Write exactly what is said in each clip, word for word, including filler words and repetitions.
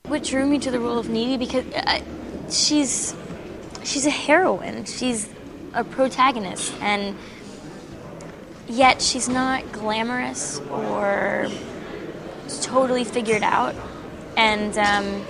What drew me to the role of Needy, because I, she's she's a heroine. She's a protagonist, and yet she's not glamorous or totally figured out. And um,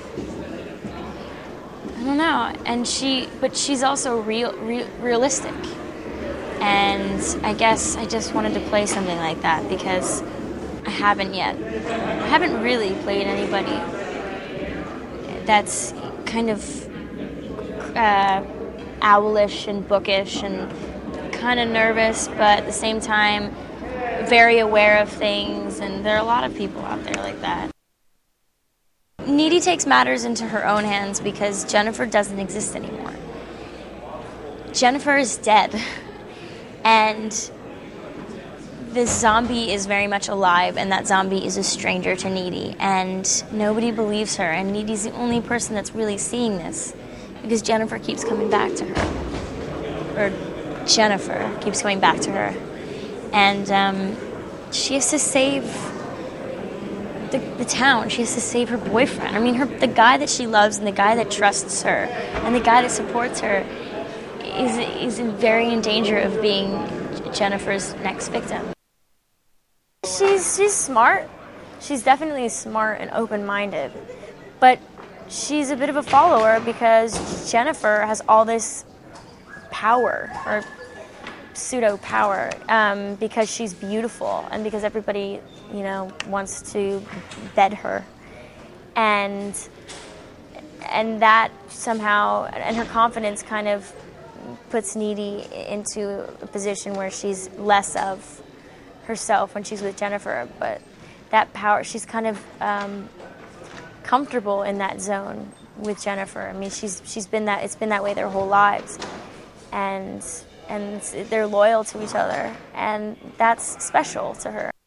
I don't know. And she, but she's also real, real, realistic. And I guess I just wanted to play something like that because I haven't yet. I haven't really played anybody that's kind of uh, owlish and bookish and kind of nervous, but at the same time very aware of things, and there are a lot of people out there like that. Needy takes matters into her own hands because Jennifer doesn't exist anymore. Jennifer is dead, and this zombie is very much alive, and that zombie is a stranger to Needy, and nobody believes her, and Needy's the only person that's really seeing this because Jennifer keeps coming back to her. Or Jennifer keeps coming back to her. And um, she has to save the, the town. She has to save her boyfriend. I mean, her, the guy that she loves and the guy that trusts her and the guy that supports her is, is very in danger of being Jennifer's next victim. She's she's smart. She's definitely smart and open-minded, but she's a bit of a follower because Jennifer has all this power, or pseudo power, um, because she's beautiful and because everybody, you know, wants to bed her, and and that somehow, and her confidence kind of puts Needy into a position where she's less of herself when she's with Jennifer, but that power, she's kind of um, comfortable in that zone with Jennifer. I mean, she's she's been that, it's been that way their whole lives, and and they're loyal to each other, and that's special to her.